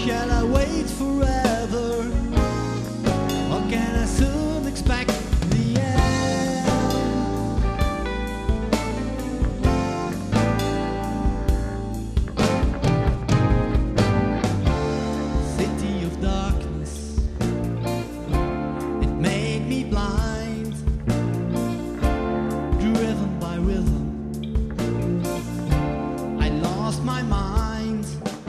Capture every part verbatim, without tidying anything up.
Shall I wait forever, or can I soon expect the end? City of darkness, it made me blind, driven by rhythm, I lost my mind.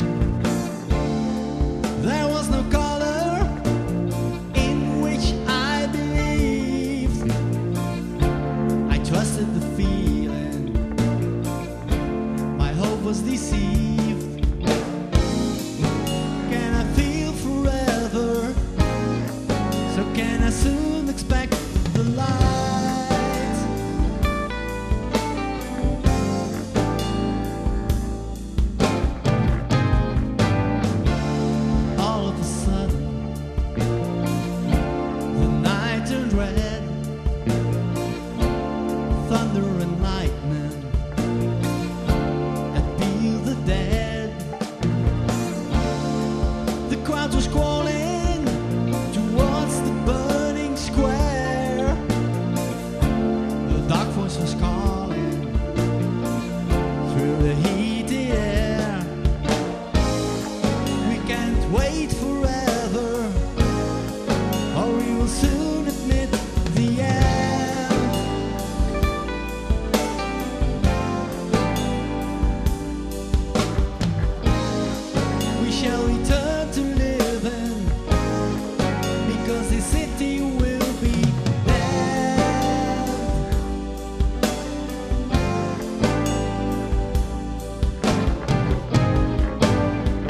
There was no color in which I believed. I trusted the feeling, my hope was deceived. Can I feel forever? So can I soon expect the light? Thunder and lightning appeal the dead. The crowd was crawling towards the burning square. The dark voice was calling through the heated air. We can't wait forever, or we will soon admit the end. Shall we turn?